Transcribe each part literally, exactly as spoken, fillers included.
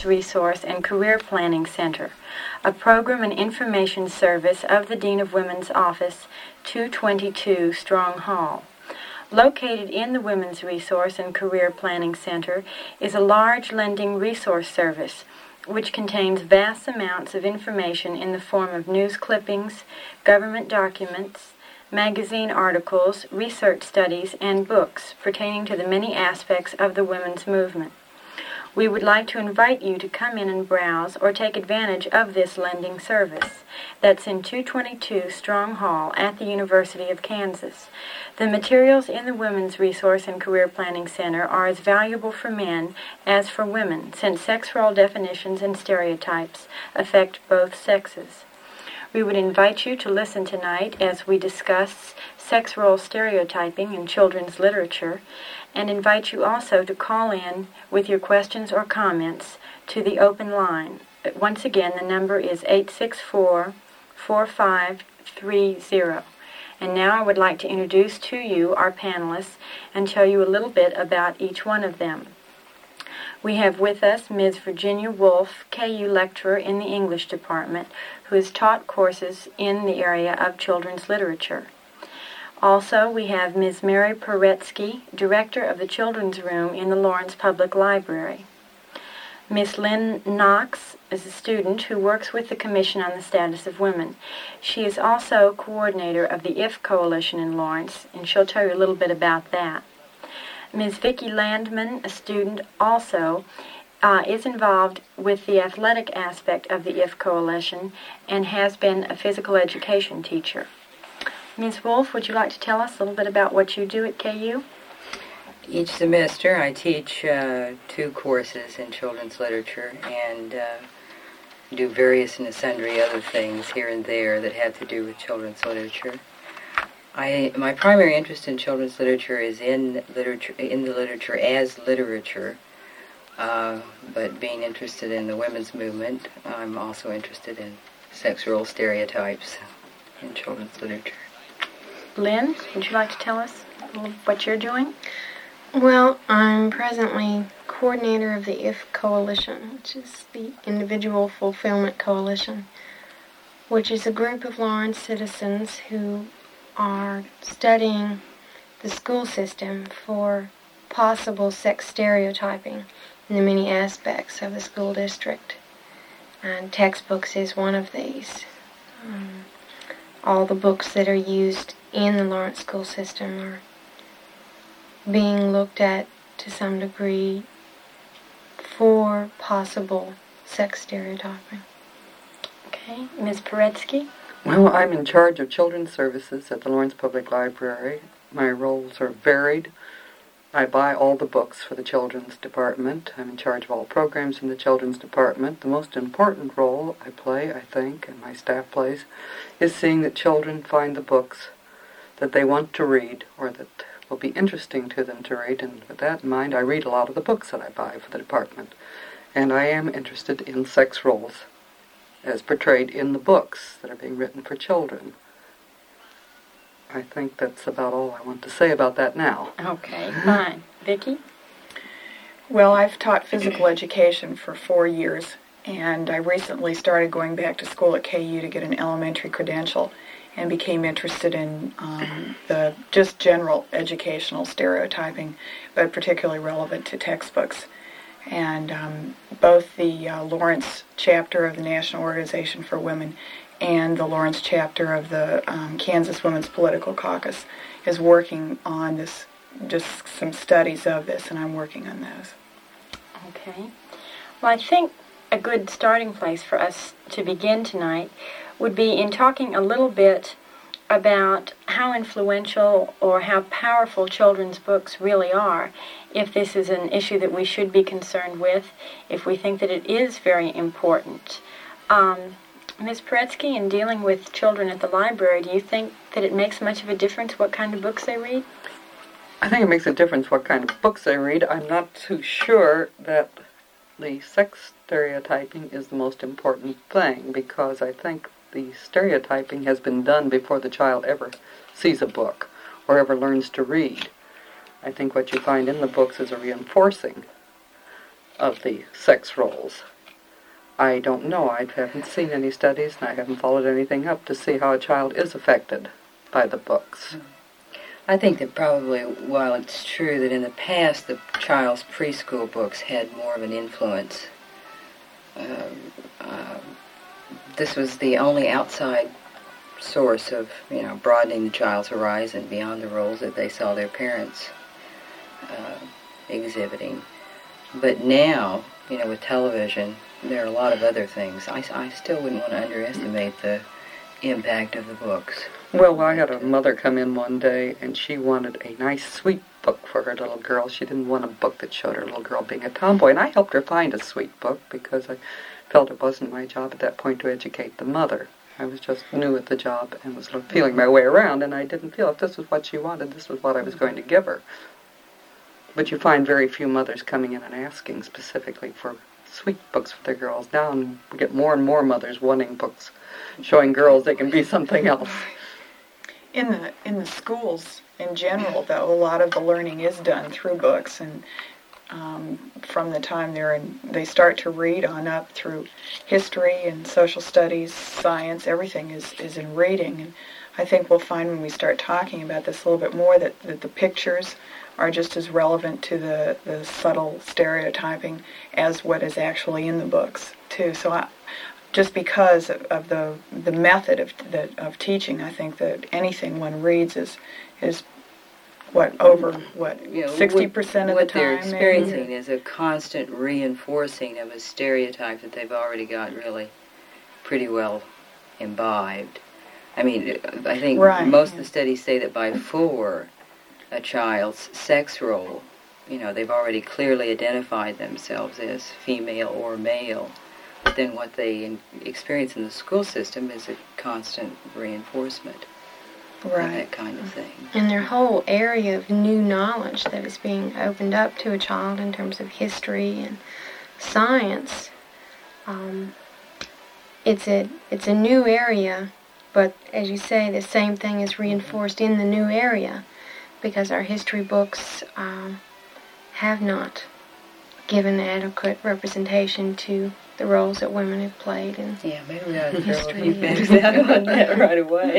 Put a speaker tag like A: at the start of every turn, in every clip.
A: Resource and Career Planning Center, a program and information service of the Dean of Women's Office, two twenty-two Strong Hall. Located in the Women's Resource and Career Planning Center is a large lending resource service which contains vast amounts of information in the form of news clippings, government documents, magazine articles, research studies, and books pertaining to the many aspects of the women's movement. We would like to invite you to come in and browse or take advantage of this lending service. That's in two twenty-two Strong Hall at the University of Kansas. The materials in the Women's Resource and Career Planning Center are as valuable for men as for women, since sex role definitions and stereotypes affect both sexes. We would invite you to listen tonight as we discuss sex role stereotyping in children's literature, and invite you also to call in with your questions or comments to the open line. Once again, the number is eight six four, four five three zero. And now I would like to introduce to you our panelists and tell you a little bit about each one of them. We have with us Miz Virginia Wolf, K U lecturer in the English department, who has taught courses in the area of children's literature. Also, we have Miz Mary Paretsky, director of the Children's Room in the Lawrence Public Library. Miss Lynn Knox is a student who works with the Commission on the Status of Women. She is also coordinator of the I F Coalition in Lawrence, and she'll tell you a little bit about that. Miz Vicki Landman, a student, also uh, is involved with the athletic aspect of the I F Coalition and has been a physical education teacher. Miz Wolf, would you like to tell us a little bit about what you do at K U?
B: Each semester I teach uh, two courses in children's literature and uh, do various and sundry other things here and there that have to do with children's literature. I, my primary interest in children's literature is in literature, in the literature as literature, uh, but being interested in the women's movement, I'm also interested in sex role stereotypes in children's literature.
A: Lynn, would you like to tell us what you're doing?
C: Well, I'm presently coordinator of the I F Coalition, which is the Individual Fulfillment Coalition, which is a group of Lawrence citizens who are studying the school system for possible sex stereotyping in the many aspects of the school district. And textbooks is one of these. Um, all the books that are used in the Lawrence school system are being looked at to some degree for possible sex stereotyping.
A: Okay, Miz Paretsky?
D: Well, I'm in charge of children's services at the Lawrence Public Library. My roles are varied. I buy all the books for the children's department. I'm in charge of all programs in the children's department. The most important role I play, I think, and my staff plays, is seeing that children find the books that they want to read or that will be interesting to them to read. And with that in mind, I read a lot of the books that I buy for the department. And I am interested in sex roles as portrayed in the books that are being written for children. I think that's about all I want to say about that now.
A: Okay, fine. Vicki?
E: Well, I've taught physical education for four years, and I recently started going back to school at K U to get an elementary credential and became interested in um, the just general educational stereotyping, but particularly relevant to textbooks. And um, both the uh, Lawrence chapter of the National Organization for Women and the Lawrence chapter of the um, Kansas Women's Political Caucus is working on this, just some studies of this, and I'm working on those.
A: Okay. Well, I think a good starting place for us to begin tonight would be in talking a little bit about how influential or how powerful children's books really are, if this is an issue that we should be concerned with, if we think that it is very important. Um, Miz Paretsky, in dealing with children at the library, do you think that it makes much of a difference what kind of books they read?
D: I think it makes a difference what kind of books they read. I'm not too sure that the sex stereotyping is the most important thing, because I think the stereotyping has been done before the child ever sees a book or ever learns to read. I think what you find in the books is a reinforcing of the sex roles I don't know. I haven't seen any studies, and I haven't followed anything up to see how a child is affected by the books.
B: I think that probably, while it's true that in the past the child's preschool books had more of an influence, uh, uh, this was the only outside source of, you know, broadening the child's horizon beyond the roles that they saw their parents uh, exhibiting. But now, you know, with television, there are a lot of other things. I, I still wouldn't want to underestimate the impact of the books.
D: Well, I had a mother come in one day, and she wanted a nice, sweet book for her little girl. She didn't want a book that showed her little girl being a tomboy, and I helped her find a sweet book because I felt it wasn't my job at that point to educate the mother. I was just new at the job and was feeling my way around, and I didn't feel if this was what she wanted, this was what I was going to give her. But you find very few mothers coming in and asking specifically for sweet books for their girls. Now we get more and more mothers wanting books showing girls they can be something else.
E: In the in the schools in general, though, a lot of the learning is done through books, and um, from the time they're in, they start to read on up through history and social studies, science, everything is, is in reading. And I think we'll find when we start talking about this a little bit more that, that the pictures are just as relevant to the, the subtle stereotyping as what is actually in the books, too. So I, just because of, of the the method of the, of teaching, I think that anything one reads is is what over what sixty percent of the
B: what
E: time.
B: they're experiencing is a constant reinforcing of a stereotype that they've already got really pretty well imbibed. I mean, I think
E: right.
B: most of the studies say that by four, a child's sex role, you know, they've already clearly identified themselves as female or male. But then what they in, experience in the school system is a constant reinforcement
E: right.
B: of that kind of thing.
C: And their whole area of new knowledge that is being opened up to a child in terms of history and science, um, it's a it's a new area, but as you say, the same thing is reinforced in the new area because our history books um, have not given adequate representation to the roles that women have played in
B: yeah, maybe we ought to throw a
C: history.
B: few things out on that right away.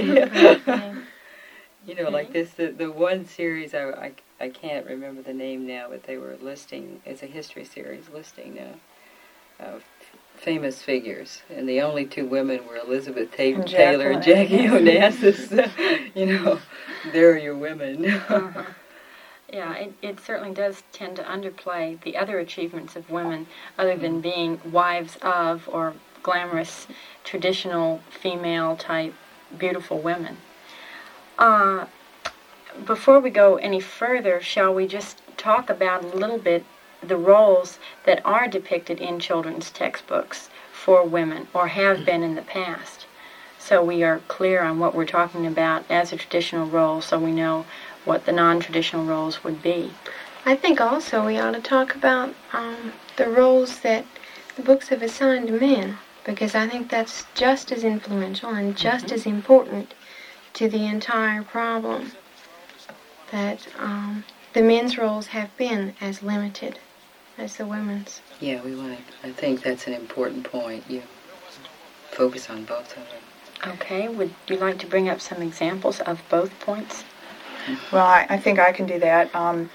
B: You know, like this, the, the one series, I, I, I can't remember the name now, but they were listing, it's a history series, listing uh, uh, famous figures. And the only two women were Elizabeth Ta-
E: and
B: Taylor and Jackie Onassis. You know, they're your women.
A: uh-huh. Yeah, it, it certainly does tend to underplay the other achievements of women other than being wives of or glamorous, traditional, female-type, beautiful women. Uh, before we go any further, shall we just talk about a little bit the roles that are depicted in children's textbooks for women, or have been in the past, so we are clear on what we're talking about as a traditional role, so we know what the non-traditional roles would be.
C: I think also we ought to talk about um, the roles that the books have assigned to men, because I think that's just as influential and just mm-hmm. as important to the entire problem, that um, the men's roles have been as limited as the women's.
B: Yeah, we want to, I think that's an important point. You focus on both of them.
A: Okay, would you like to bring up some examples of both points?
E: Well, I, I think I can do that. Um,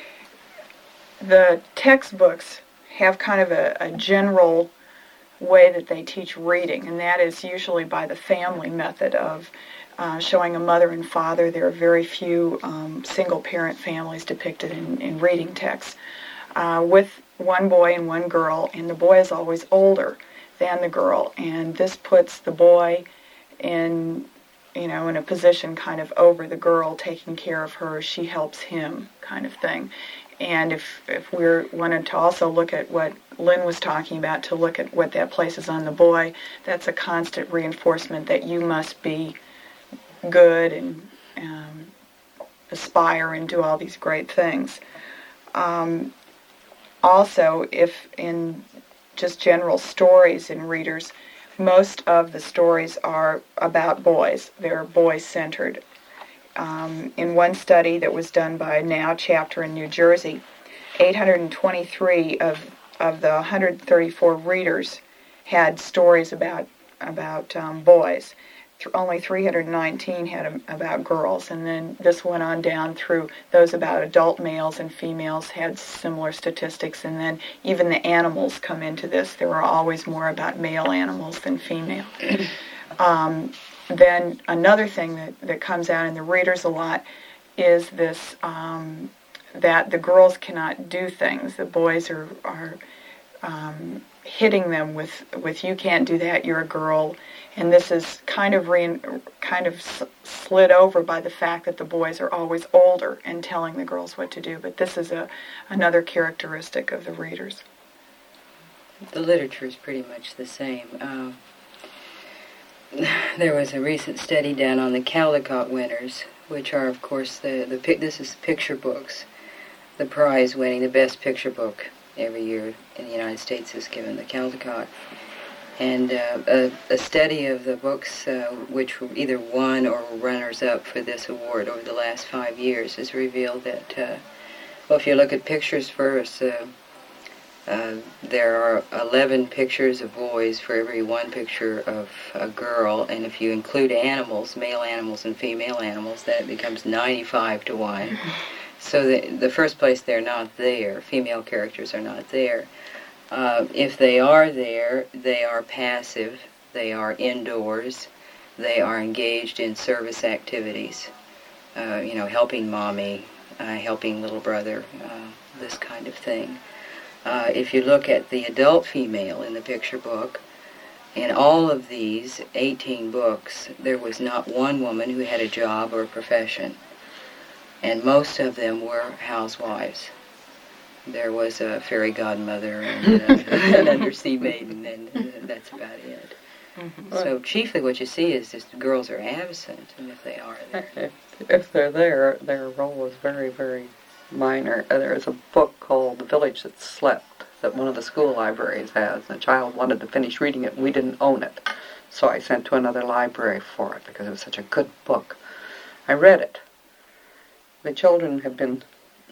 E: the textbooks have kind of a, a general way that they teach reading, and that is usually by the family method of uh, showing a mother and father. There are very few um, single-parent families depicted in, in reading texts, uh, with one boy and one girl, and the boy is always older than the girl, and this puts the boy in you know, in a position kind of over the girl, taking care of her, she helps him kind of thing. And if if we wanted to also look at what Lynn was talking about, to look at what that places on the boy, that's a constant reinforcement that you must be good and um, aspire and do all these great things. Um, also, if in just general stories in readers, most of the stories are about boys. They're boy-centered. Um, in one study that was done by a NOW chapter in New Jersey, eight hundred twenty-three of, of the one hundred thirty-four readers had stories about about um, boys. Th- only three hundred nineteen had um, about girls, and then this went on down through those about adult males and females had similar statistics, and then even the animals come into this. There were always more about male animals than female. um, then another thing that, that comes out in the readers a lot is this, um, that the girls cannot do things. The boys are, are um, hitting them with, with, you can't do that, you're a girl. And this is kind of re- kind of s- slid over by the fact that the boys are always older and telling the girls what to do. But this is a another characteristic of the readers.
B: The literature is pretty much the same. Uh, there was a recent study done on the Caldecott winners, which are, of course, the the pic- this is picture books. The prize winning the best picture book every year in the United States is given the Caldecott. And uh, a, a study of the books uh, which were either won or were runners-up for this award over the last five years has revealed that, uh, well, if you look at pictures first, uh, uh, there are eleven pictures of boys for every one picture of a girl, and if you include animals, male animals and female animals, then it becomes ninety-five to one. So the, the first place they're not there. Female characters are not there. Uh, if they are there, they are passive, they are indoors, they are engaged in service activities, uh, you know, helping mommy, uh, helping little brother, uh, this kind of thing. Uh, if you look at the adult female in the picture book, in all of these eighteen books, there was not one woman who had a job or a profession, and most of them were housewives. There was a fairy godmother and uh, an undersea maiden, and uh, that's about it. Mm-hmm. So chiefly what you see is just the girls are absent, and if they are there.
D: If, if they're there, their role is very, very minor. Uh, There is a book called The Village That Slept that one of the school libraries has. And a child wanted to finish reading it, and we didn't own it. So I sent to another library for it because it was such a good book. I read it. The children have been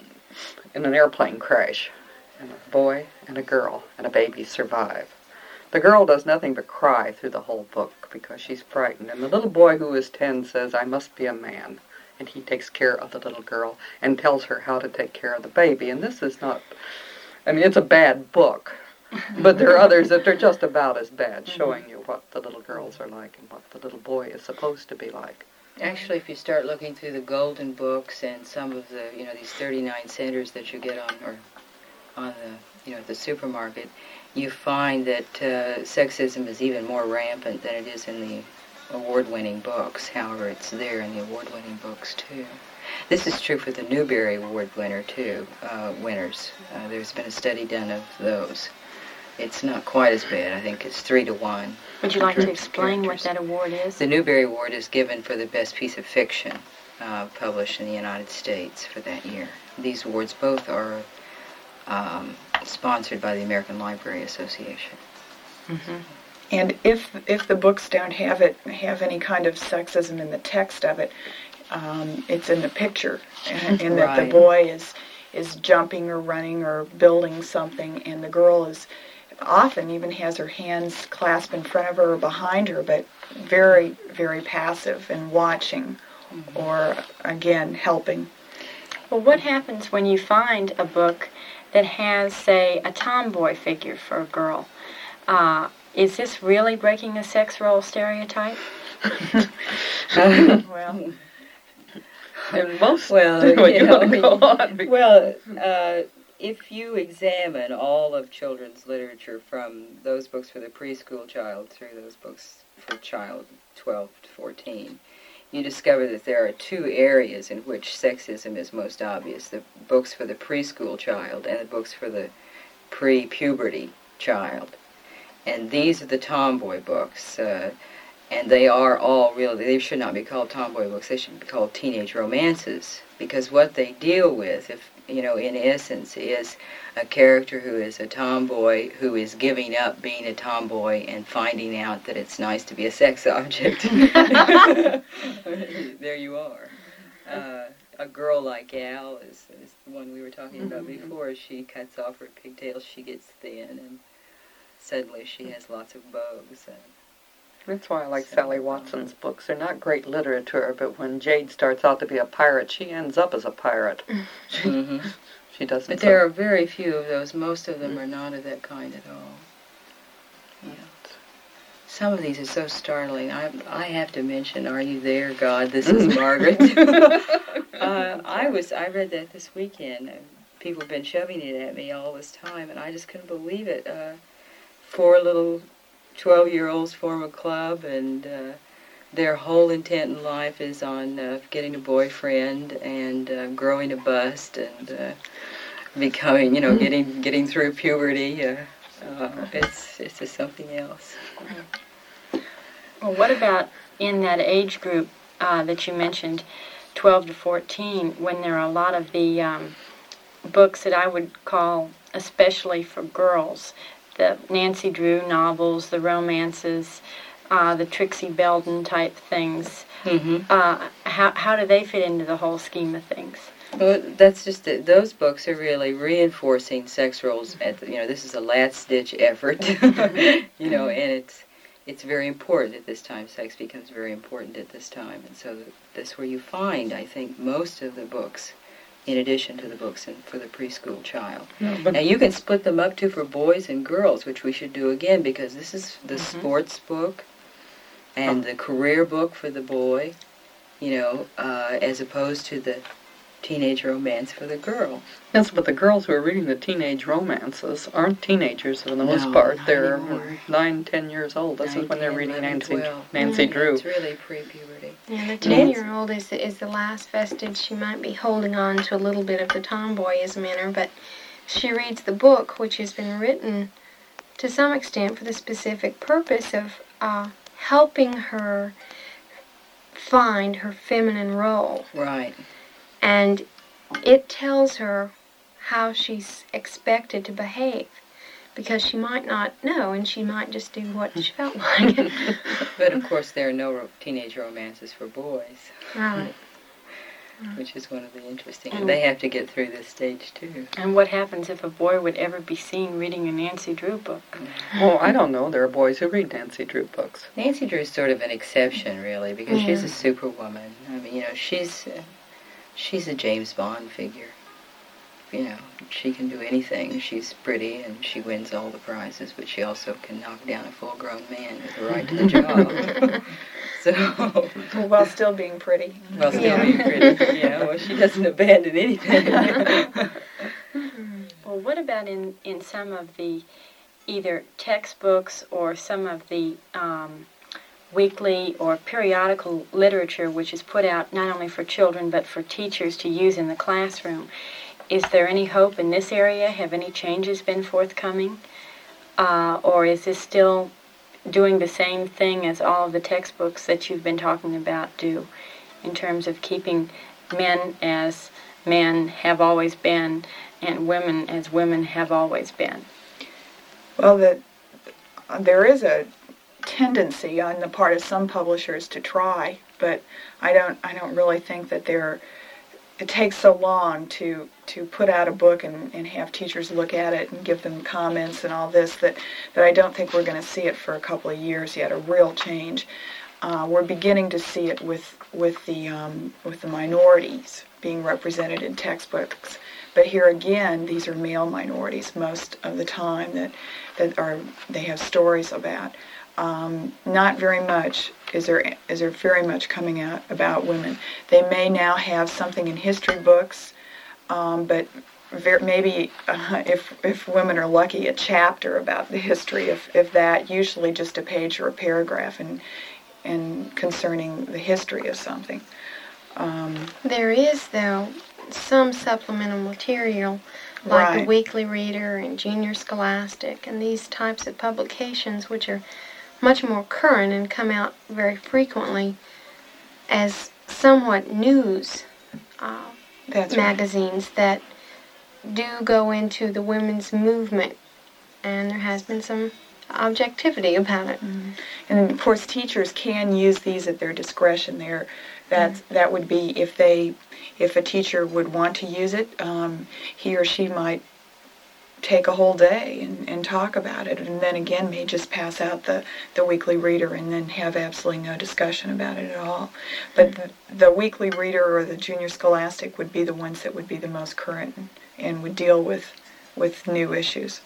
D: in an airplane crash, and a boy and a girl and a baby survive. The girl does nothing but cry through the whole book because she's frightened, and the little boy who is ten says, "I must be a man," and he takes care of the little girl and tells her how to take care of the baby. And this is not, I mean, it's a bad book, but there are others that are just about as bad, showing you what the little girls are like and what the little boy is supposed to be like.
B: Actually, if you start looking through the golden books and some of the, you know, these thirty-nine centers that you get on, or on the, you know, the supermarket, you find that uh, sexism is even more rampant than it is in the award-winning books. However, it's there in the award-winning books too. This is true for the Newbery Award winner too, uh, winners. Uh, there's been a study done of those. It's not quite as bad. I think it's three to one.
A: Would you like to explain what that award is?
B: The Newbery Award is given for the best piece of fiction uh, published in the United States for that year. These awards both are um, sponsored by the American Library Association.
E: Mm-hmm. And if if the books don't have it have any kind of sexism in the text of it, um, it's in the picture, and, and that
B: Right.
E: the boy is is jumping or running or building something, and the girl is often even has her hands clasped in front of her or behind her, but very, very passive and watching, mm-hmm. or, again, helping.
A: Well, what happens when you find a book that has, say, a tomboy figure for a girl? Uh, is this really breaking a sex role stereotype?
E: Well,
D: And most,
B: well,
D: well,
B: you
D: you
B: know,
D: want to go on.
B: Well, uh, if you examine all of children's literature from those books for the preschool child through those books for child twelve to fourteen, you discover that there are two areas in which sexism is most obvious: the books for the preschool child and the books for the pre-puberty child. And these are the tomboy books, uh, and they are all really, they should not be called tomboy books, they should be called teenage romances, because what they deal with, if you know, in essence, is a character who is a tomboy who is giving up being a tomboy and finding out that it's nice to be a sex object. There you are. Uh, a girl like Al is, is the one we were talking about mm-hmm. before. She cuts off her pigtails, she gets thin, and suddenly she has lots of beaus. And
D: That's why I like
B: So,
D: Sally Watson's books. They're not great literature, but when Jade starts out to be a pirate, she ends up as a pirate. She,
B: mm-hmm.
D: she doesn't.
B: But there are very few of those. Most of them are not of that kind at all. Yeah. Some of these are so startling. I I have to mention, "Are You There, God? This is Margaret." uh, I was I read that this weekend. People have been shoving it at me all this time, and I just couldn't believe it. Uh, four little twelve-year-olds form a club, and uh, their whole intent in life is on uh, getting a boyfriend and uh, growing a bust and uh, becoming, you know, getting getting through puberty. Uh, uh, it's it's just something else.
A: Well, what about in that age group uh, that you mentioned, twelve to fourteen, when there are a lot of the um, books that I would call especially for girls, the Nancy Drew novels, the romances, uh, the Trixie Belden type things.
B: Mm-hmm.
A: Uh, how how do they fit into the whole scheme of things?
B: Well, that's just it. Those books are really reinforcing sex roles. At the, you know, this is a last-ditch effort, you know, and it's it's very important at this time. Sex becomes very important at this time, and so that's where you find, I think, most of the books, in addition to the books in, for the preschool child.
D: Yeah, but
B: Now, you can split them up too for boys and girls, which we should do again, because this is the
A: Mm-hmm.
B: sports book and the career book for the boy, you know, uh, as opposed to the teenage romance for the girl.
D: yes, but the girls who are reading the teenage romances aren't teenagers for the most
B: No,
D: part.
B: not
D: They're
B: anymore.
D: nine, ten years old. This
B: Nine,
D: is when they're
B: ten,
D: reading
B: eleven,
D: Nancy
B: twelve.
D: Nancy
C: Mm.
D: Drew.
B: It's really pre-puberty.
C: Yeah, the ten-year-old is the, is the last vestige. She might be holding on to a little bit of the tomboyism in her, but she reads the book, which has been written to some extent for the specific purpose of uh, helping her find her feminine role.
B: Right.
C: And it tells her how she's expected to behave, because she might not know, and she might just do what she felt like.
B: But, of course, there are no ro- teenage romances for boys,
C: Right.
B: which is one of the interesting.
A: And-
B: They have to get through this stage, too.
A: And what happens if a boy would ever be seen reading a Nancy Drew book?
D: Well, I don't know. There are boys who read Nancy Drew books.
B: Nancy Drew's sort of an exception, really, because she's
C: Yeah.
B: a superwoman. I mean, you know, she's uh, she's a James Bond figure. You know, she can do anything. She's pretty and she wins all the prizes, but she also can knock down a full-grown man with the right to the job. So,
E: While still being pretty.
B: well, still
C: Yeah.
B: being pretty, you know, well, she doesn't abandon anything.
A: Well, what about in, in some of the either textbooks or some of the um, weekly or periodical literature which is put out not only for children but for teachers to use in the classroom? Is there any hope in this area? Have any changes been forthcoming? Uh, or is this still doing the same thing as all of the textbooks that you've been talking about do in terms of keeping men as men have always been and women as women have always been?
E: Well, the, there is a tendency on the part of some publishers to try, but I don't. I don't really think that they're. It takes so long to to put out a book and, and have teachers look at it and give them comments and all this that, that I don't think we're going to see it for a couple of years yet. A real change. Uh, we're beginning to see it with with the um, with the minorities being represented in textbooks. But here again, these are male minorities most of the time that that are they have stories about. Um, not very much is there is there very much coming out about women. They may now have something in history books, um, but ver- maybe uh, if if women are lucky, a chapter about the history. If if that, usually just a page or a paragraph, and and concerning the history of something. Um,
C: There is, though, some supplemental material, like the
E: Right.
C: Weekly Reader and Junior Scholastic, and these types of publications, which are much more current and come out very frequently as somewhat news uh,
E: that's right.
C: magazines that do go into the women's movement, and there has been some objectivity about it.
E: And of course, teachers can use these at their discretion. There, that that would be if they, if a teacher would want to use it, um, he or she might take a whole day and, and talk about it, and then again may just pass out the, the weekly reader and then have absolutely no discussion about it at all. But the, the weekly reader or the junior scholastic would be the ones that would be the most current and, and would deal with, with new issues.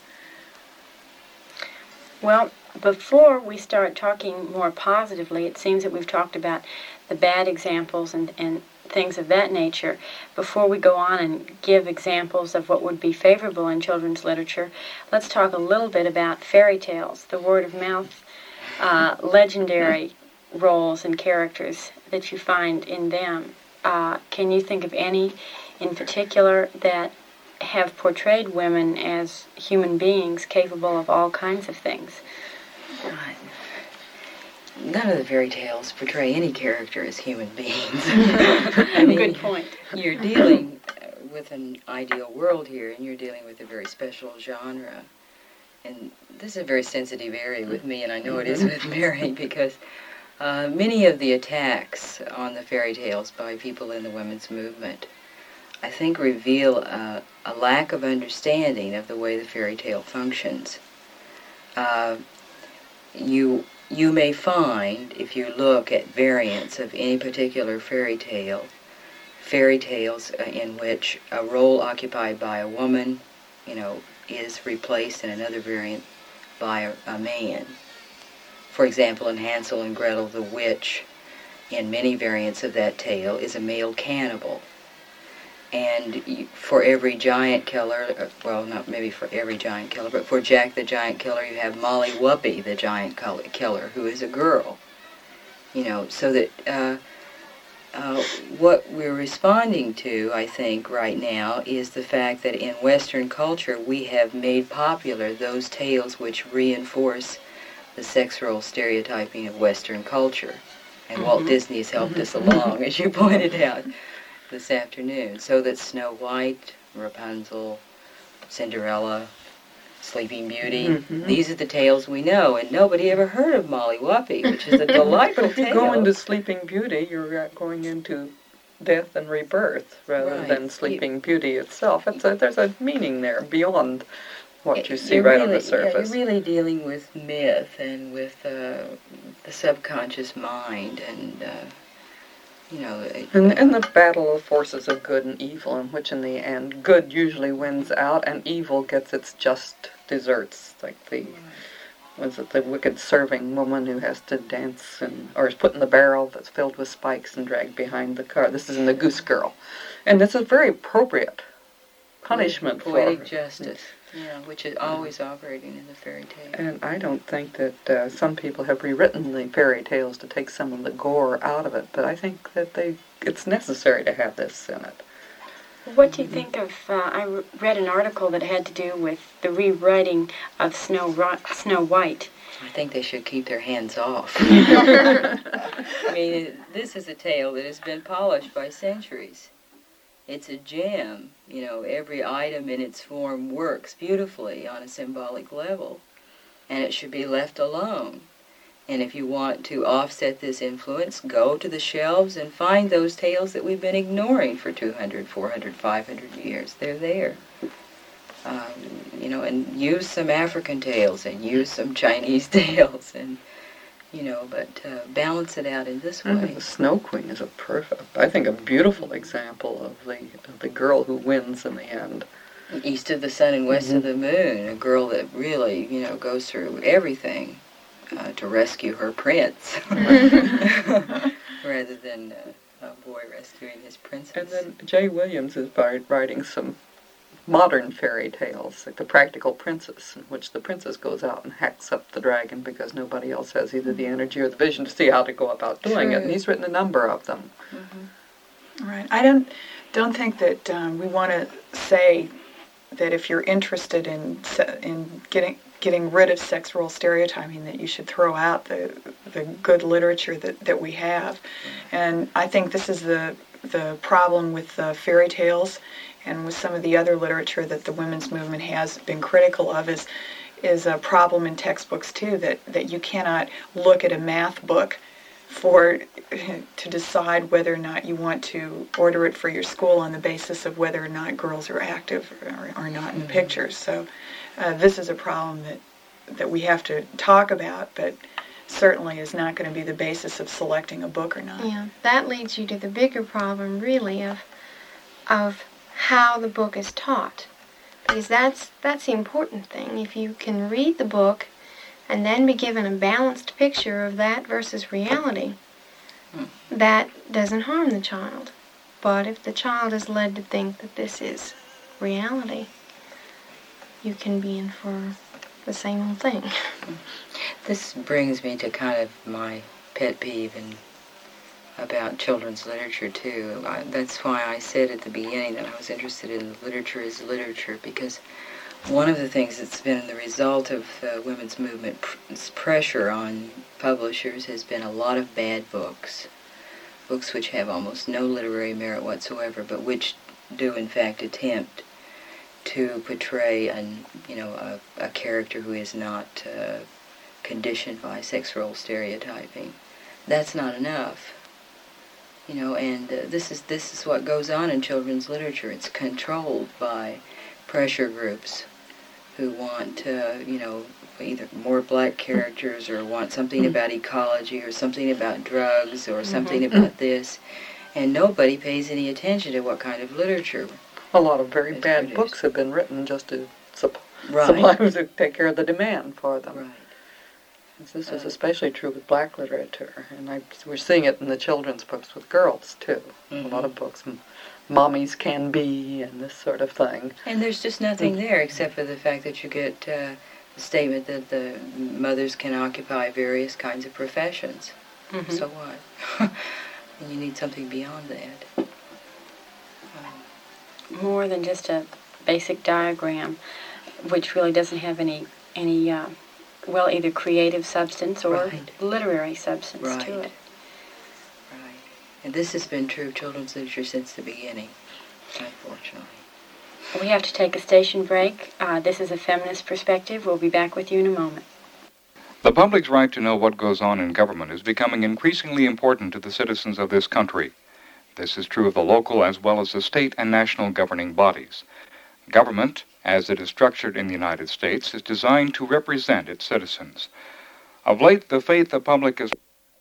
A: Well, before we start talking more positively, it seems that we've talked about the bad examples and, and things of that nature. Before we go on and give examples of what would be favorable in children's literature, let's talk a little bit about fairy tales, the word of mouth, uh, legendary roles and characters that you find in them. Uh, can you think of any in particular that have portrayed women as human beings capable of all kinds of things?
B: None of the fairy tales portray any character as human beings. I mean,
A: good point.
B: You're dealing with an ideal world here, and you're dealing with a very special genre. And this is a very sensitive area with me, and I know it is with Mary, because uh, many of the attacks on the fairy tales by people in the women's movement, I think, reveal uh, a lack of understanding of the way the fairy tale functions. Uh, you you may find, if you look at variants of any particular fairy tale, fairy tales uh, in which a role occupied by a woman, you know, is replaced in another variant by a, a man. For example, in Hansel and Gretel, the witch, in many variants of that tale, is a male cannibal. And for every giant killer, well, not maybe for every giant killer, but for Jack the Giant Killer, you have Molly Whuppie, the giant killer, who is a girl. You know, so that uh, uh, what we're responding to, I think, right now, is the fact that in Western culture we have made popular those tales which reinforce the sex role stereotyping of Western culture. And mm-hmm. Walt Disney has helped mm-hmm. us along, as you pointed out this afternoon, so that Snow White, Rapunzel, Cinderella, Sleeping Beauty, mm-hmm. these are the tales we know, and nobody ever heard of Molly Whuppie, which is a delightful
D: But if you
B: tale.
D: go into Sleeping Beauty, you're going into death and rebirth rather
B: right.
D: than Sleeping you, Beauty itself. It's a, there's a meaning there beyond what you see
B: you're
D: right
B: really,
D: on the surface.
B: Yeah, you're really dealing with myth and with uh, the subconscious mind and... Uh, You know, it,
D: and, and the battle of forces of good and evil, in which in the end good usually wins out and evil gets its just desserts, like the was it the wicked serving woman who has to dance and or is put in the barrel that's filled with spikes and dragged behind the car. This is in the Goose Girl, and it's a very appropriate punishment
B: poetic
D: for
B: justice. Yeah, which is always operating in the fairy tale.
D: And I don't think that uh, some people have rewritten the fairy tales to take some of the gore out of it, but I think that they it's necessary to have this in it.
A: What do you think of, uh, I re- read an article that had to do with the rewriting of Snow, Ro- Snow White.
B: I think they should keep their hands off. I mean, this is a tale that has been polished by centuries. It's a gem. You know, every item in its form works beautifully on a symbolic level, and it should be left alone. And if you want to offset this influence, go to the shelves and find those tales that we've been ignoring for two hundred, four hundred, five hundred years. They're there. Um, you know, and use some African tales and use some Chinese tales, and you know, but uh, balance it out in this way.
D: Mm-hmm. The Snow Queen is a perfect, I think, a beautiful example of the of the girl who wins in the end.
B: East of the sun and west mm-hmm. of the moon, a girl that really, you know, goes through everything uh, to rescue her prince, rather than uh, a boy rescuing his princess.
D: And then Jay Williams is writing some modern fairy tales, like The Practical Princess, in which the princess goes out and hacks up the dragon because nobody else has either the energy or the vision to see how to go about doing
B: True.
D: it. And he's written a number of them.
E: Mm-hmm. Right. I don't don't think that um, we want to say that if you're interested in in getting getting rid of sex role stereotyping, that you should throw out the the good literature that, that we have. And I think this is the the problem with the fairy tales and with some of the other literature that the women's movement has been critical of is is a problem in textbooks too, that, that you cannot look at a math book for to decide whether or not you want to order it for your school on the basis of whether or not girls are active or, or not in the pictures. So uh, this is a problem that that we have to talk about, but certainly is not going to be the basis of selecting a book or not.
C: Yeah, that leads you to the bigger problem, really, of of how the book is taught, because that's that's the important thing. If you can read the book and then be given a balanced picture of that versus reality, hmm. that doesn't harm the child. But if the child is led to think that this is reality, you can be in for the same old thing.
B: This brings me to kind of my pet peeve and about children's literature, too. I, that's why I said at the beginning that I was interested in literature as literature, because one of the things that's been the result of the women's movement pr- pressure on publishers has been a lot of bad books, books which have almost no literary merit whatsoever, but which do in fact attempt to portray an, you know, a, a character who is not uh, conditioned by sex role stereotyping. That's not enough. You know, and uh, this is this is what goes on in children's literature. It's controlled by pressure groups who want, uh, you know, either more black characters or want something about ecology or something about drugs or something mm-hmm. about this, and nobody pays any attention to what kind of literature.
D: A lot of very bad
B: produced.
D: books have been written just to supp-
B: right.
D: supply to take care of the demand for them.
B: Right.
D: This is especially true with black literature, and I, we're seeing it in the children's books with girls, too. Mm-hmm. A lot of books, Mommies Can Be, and this sort of thing.
B: And there's just nothing there except for the fact that you get uh, the statement that the mothers can occupy various kinds of professions. Mm-hmm. So what? And you need something beyond that. Um,
A: More than just a basic diagram, which really doesn't have any any. Uh, well, either creative substance or
B: right.
A: literary substance
B: right.
A: to it.
B: Right. And this has been true of children's literature since the beginning, unfortunately.
A: We have to take a station break. Uh, this is A Feminist Perspective. We'll be back with you in a moment.
F: The public's right to know what goes on in government is becoming increasingly important to the citizens of this country. This is true of the local as well as the state and national governing bodies. Government, as it is structured in the United States, is designed to represent its citizens. Of late, the faith the public is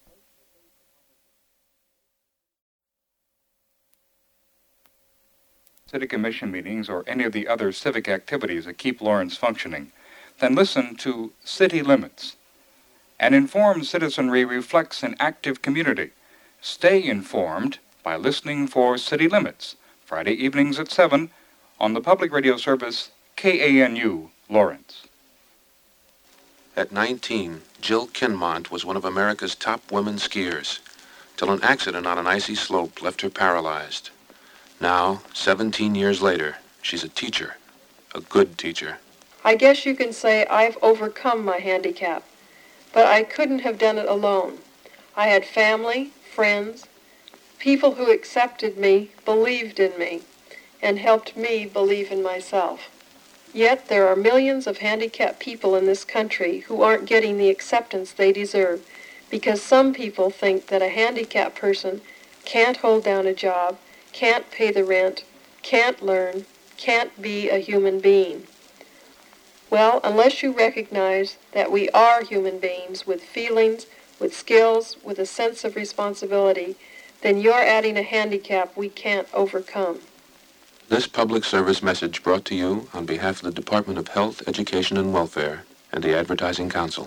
F: city commission meetings or any of the other civic activities that keep Lawrence functioning, then listen to City Limits. An informed citizenry reflects an active community. Stay informed by listening for City Limits, Friday evenings at seven, on the public radio service K A N U, Lawrence.
G: At nineteen, Jill Kinmont was one of America's top women skiers, till an accident on an icy slope left her paralyzed. Now, seventeen years later, she's a teacher, a good teacher.
H: I guess you can say I've overcome my handicap, but I couldn't have done it alone. I had family, friends, people who accepted me, believed in me, and helped me believe in myself. Yet there are millions of handicapped people in this country who aren't getting the acceptance they deserve because some people think that a handicapped person can't hold down a job, can't pay the rent, can't learn, can't be a human being. Well, unless you recognize that we are human beings with feelings, with skills, with a sense of responsibility, then you're adding a handicap we can't overcome.
G: This public service message brought to you on behalf of the Department of Health, Education, and Welfare and the Advertising Council.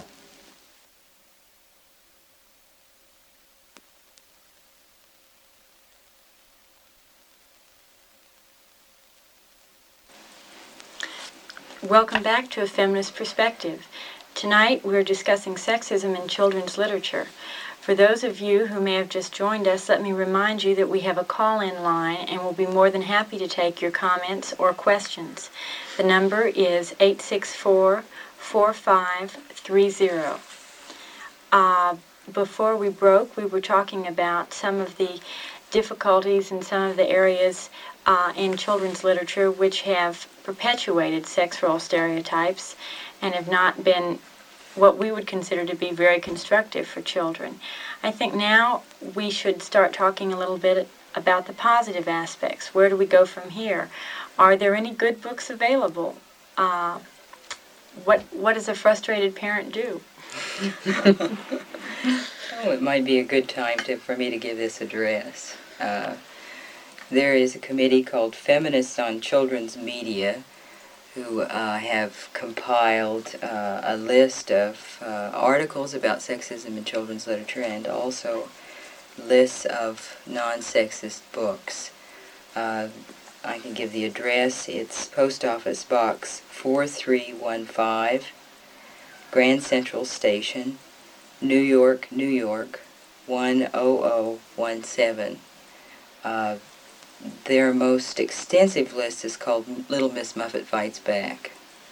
A: Welcome back to A Feminist Perspective. Tonight we're discussing sexism in children's literature. For those of you who may have just joined us, let me remind you that we have a call-in line and we'll be more than happy to take your comments or questions. The number is eight six four, four five three zero. Uh, before we broke, we were talking about some of the difficulties in some of the areas uh, in children's literature which have perpetuated sex role stereotypes and have not been what we would consider to be very constructive for children. I think now we should start talking a little bit about the positive aspects. Where do we go from here? Are there any good books available? Uh, what what does a frustrated parent do?
B: Oh, it might be a good time to, for me to give this address. Uh, there is a committee called Feminists on Children's Media who uh, have compiled uh, a list of uh, articles about sexism in children's literature and also lists of non-sexist books. Uh, I can give the address. It's Post Office Box four three one five, Grand Central Station, New York, New York, one oh oh one seven. Uh, their most extensive list is called Little Miss Muffet Fights Back.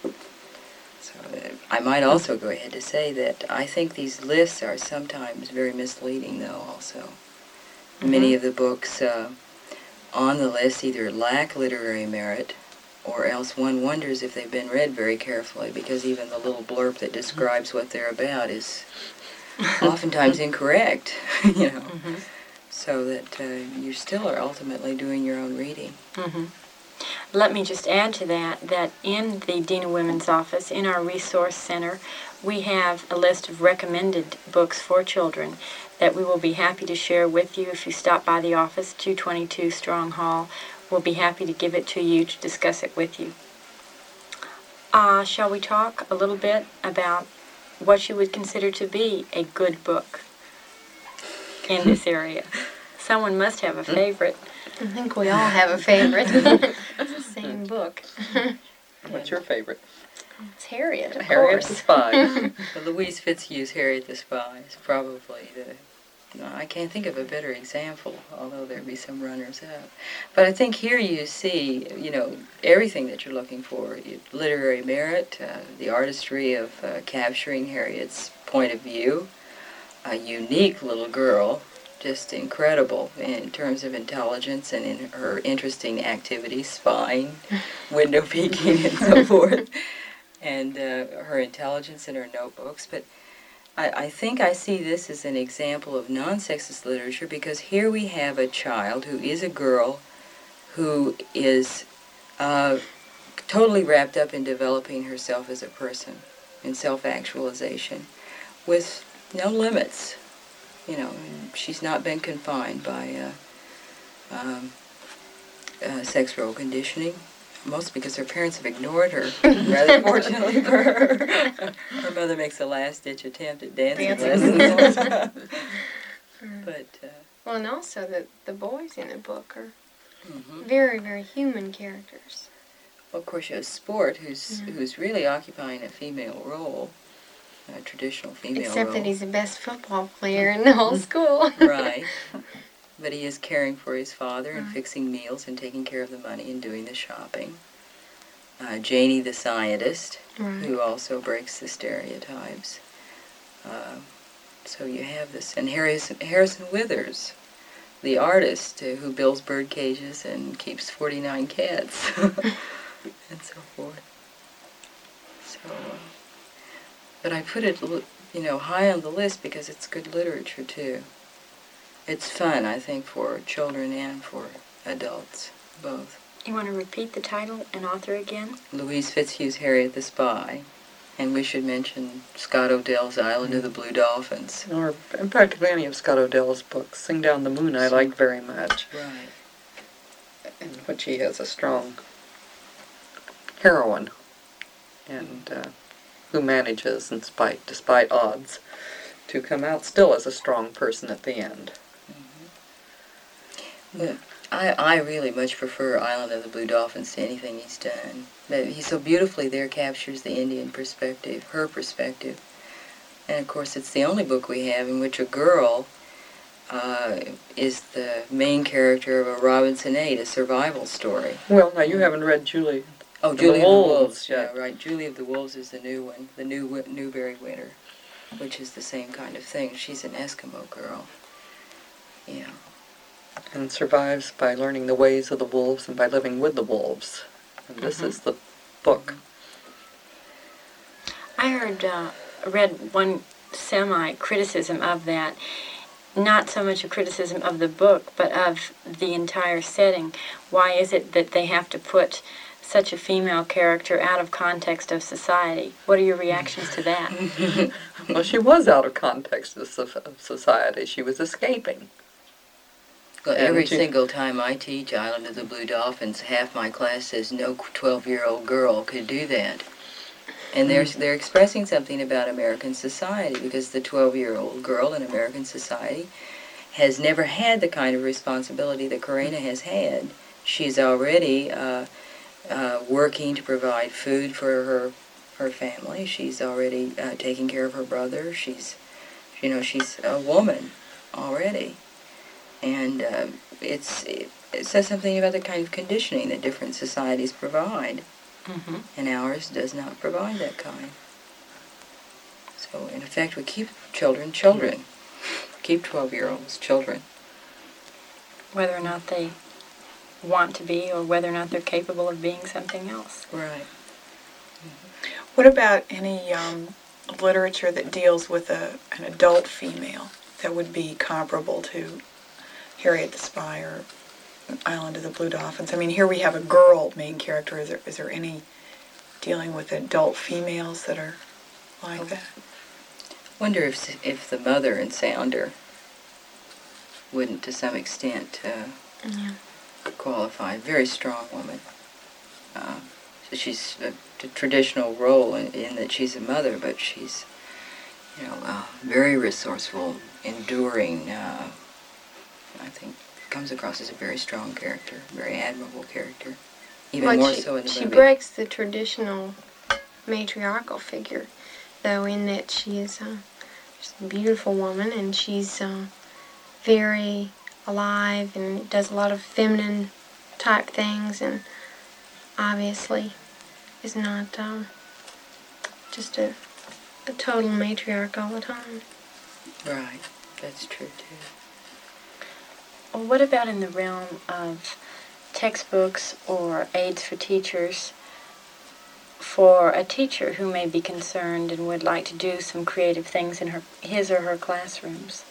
B: So uh, I might also go ahead to say that I think these lists are sometimes very misleading, though, also. Mm-hmm. Many of the books uh, on the list either lack literary merit, or else one wonders if they've been read very carefully, because even the little blurb that describes what they're about is oftentimes incorrect, you know, mm-hmm. so that uh, you still are ultimately doing your own reading.
A: Mm-hmm. Let me just add to that, that in the Dean of Women's Office, in our Resource Center, we have a list of recommended books for children that we will be happy to share with you if you stop by the office, two twenty-two Strong Hall. We'll be happy to give it to you, to discuss it with you. Uh, shall we talk a little bit about what you would consider to be a good book in this area? Someone must have a favorite.
C: I think we all have a favorite. It's the same book.
D: What's your favorite?
C: It's Harriet, of
D: Harriet
C: course.
D: the Spy.
B: Well, Louise Fitzhugh's Harriet the Spy is probably the... No, I can't think of a better example, although there be some runners-up. But I think here you see, you know, everything that you're looking for. Literary merit, uh, the artistry of uh, capturing Harriet's point of view, a unique little girl, just incredible in terms of intelligence and in her interesting activities, spying, window peeking, and so forth, and uh, her intelligence in her notebooks. But I, I think I see this as an example of non-sexist literature, because here we have a child who is a girl who is uh, totally wrapped up in developing herself as a person, in self-actualization, with no limits. You know, she's not been confined by uh, um, uh, sex role conditioning, mostly because her parents have ignored her, rather fortunately for her. Her mother makes a last-ditch attempt at dancing, dancing lessons. But, uh,
C: well, and also the, the boys in the book are
B: mm-hmm.
C: very, very human characters.
B: Well, of course, you have Sport, who's,
C: mm-hmm.
B: who's really occupying a female role. A traditional female
C: Except
B: role.
C: that he's the best football player in the whole school.
B: Right. But he is caring for his father and
C: right.
B: fixing meals and taking care of the money and doing the shopping. Uh, Janie the scientist,
C: right.
B: who also breaks the stereotypes. Uh, so you have this. And Harrison, Harrison Withers, the artist uh, who builds bird cages and keeps forty-nine cats and so forth. So... Uh, But I put it, you know, high on the list because it's good literature, too. It's fun, I think, for children and for adults, both.
A: You want to repeat the title and author again?
B: Louise Fitzhugh's Harriet the Spy. And we should mention Scott Odell's Island of the Blue Dolphins.
D: Or and practically any of Scott Odell's books. Sing Down the Moon I like very much.
B: Right.
D: In which he has a strong heroine. And... Uh, who manages, in spite, despite odds, to come out still as a strong person at the end.
B: Mm-hmm. Well, I, I really much prefer Island of the Blue Dolphins to anything he's done. But he so beautifully there captures the Indian perspective, her perspective. And of course it's the only book we have in which a girl uh, is the main character of a Robinson eight, a survival story.
D: Well, now you haven't read Julie.
B: Oh, Julie of the Wolves,
D: yeah.
B: yeah, right. Julie of the Wolves is the new one, the new Newberry Winter, which is the same kind of thing. She's an Eskimo girl. Yeah.
D: And survives by learning the ways of the wolves and by living with the wolves. And this mm-hmm. is the book.
A: I heard uh, read one semi-criticism of that. Not so much a criticism of the book, but of the entire setting. Why is it that they have to put such a female character out of context of society? What are your reactions to that?
D: Well, she was out of context of so- of society. She was escaping.
B: Well,
D: And
B: every
D: she-
B: single time I teach Island of the Blue Dolphins, half my class says no twelve-year-old girl could do that. And they're, they're expressing something about American society, because the twelve-year-old girl in American society has never had the kind of responsibility that Karina has had. She's already uh, uh, working to provide food for her her family. She's already uh, taking care of her brother. She's, you know, she's a woman already. And uh, it's it, it says something about the kind of conditioning that different societies provide.
A: Mm-hmm.
B: And ours does not provide that kind. So, in effect, we keep children children. Keep twelve-year-olds children.
A: Whether or not they want to be, or whether or not they're capable of being something else.
B: Right.
E: What about any um, literature that deals with a, an adult female that would be comparable to Harriet the Spy or Island of the Blue Dolphins? I mean, here we have a girl main character. Is there, is there any dealing with adult females that are like that?
B: Wonder if if the mother in Sounder wouldn't, to some extent, uh,
C: Yeah.
B: qualify. Very strong woman. Uh, so she's a, a traditional role in, in that she's a mother, but she's, you know, uh, very resourceful, enduring. Uh, I think comes across as a very strong character, very admirable character. Even
C: Well,
B: more
C: she,
B: so in the
C: she
B: movie.
C: breaks the traditional matriarchal figure, though, in that she is uh, she's a beautiful woman, and she's uh, very alive and does a lot of feminine type things, and obviously is not um, just a, a total matriarch all the time.
B: Right, that's true too.
A: Well, what about in the realm of textbooks or aids for teachers, for a teacher who may be concerned and would like to do some creative things in her, his or her classrooms?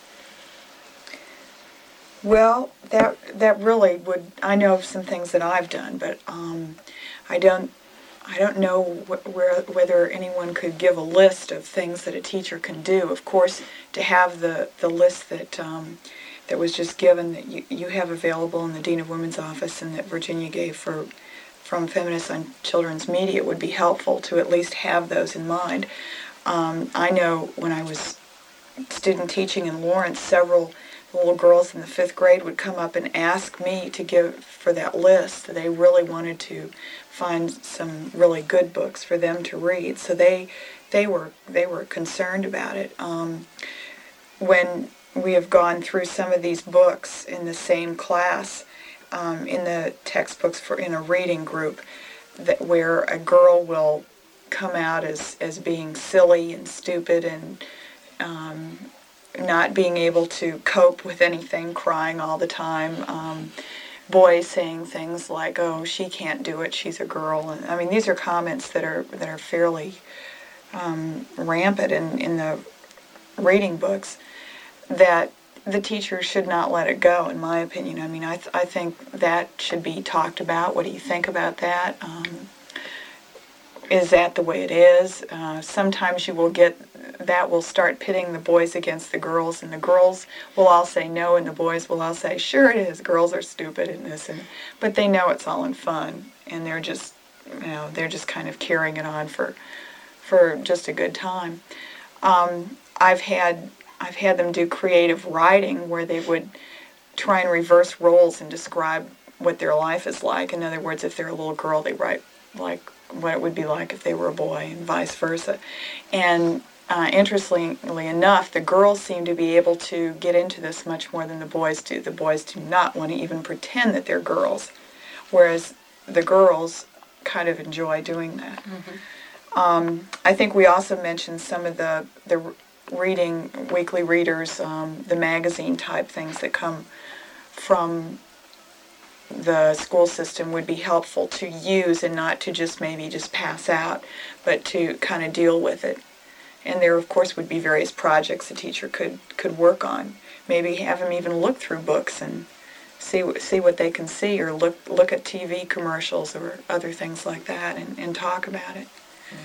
E: Well, that that really would. I know of some things that I've done, but um, I don't. I don't know wh- where whether anyone could give a list of things that a teacher can do. Of course, to have the the list that um, that was just given, that you, you have available in the Dean of Women's office, and that Virginia gave for from Feminists on Children's Media, would be helpful to at least have those in mind. Um, I know when I was student teaching in Lawrence, several little girls in the fifth grade would come up and ask me to give for that list. They really wanted to find some really good books for them to read, so they they were they were concerned about it. Um, when we have gone through some of these books in the same class, um, in the textbooks for in a reading group, that where a girl will come out as as being silly and stupid and um, not being able to cope with anything, crying all the time. Um, boys saying things like, "Oh, she can't do it. She's a girl." And I mean, these are comments that are that are fairly um, rampant in in the reading books. That the teacher should not let it go, in my opinion. I mean, I th- I think that should be talked about. What do you think about that? Um, is that the way it is? Uh, sometimes you will get that will start pitting the boys against the girls, and the girls will all say no, and the boys will all say, sure it is, girls are stupid in this, and but they know it's all in fun, and they're just, you know, they're just kind of carrying it on for for just a good time. Um, I've had I've had them do creative writing where they would try and reverse roles and describe what their life is like. In other words, if they're a little girl, they write like what it would be like if they were a boy, and vice versa. And uh, interestingly enough, the girls seem to be able to get into this much more than the boys do. The boys do not want to even pretend that they're girls, whereas the girls kind of enjoy doing that. Mm-hmm. Um, I think we also mentioned some of the the reading, weekly readers, um, the magazine type things that come from the school system would be helpful to use, and not to just maybe just pass out, but to kind of deal with it. And there, of course, would be various projects the teacher could, could work on. Maybe have them even look through books and see see what they can see, or look look at T V commercials or other things like that, and, and talk about it.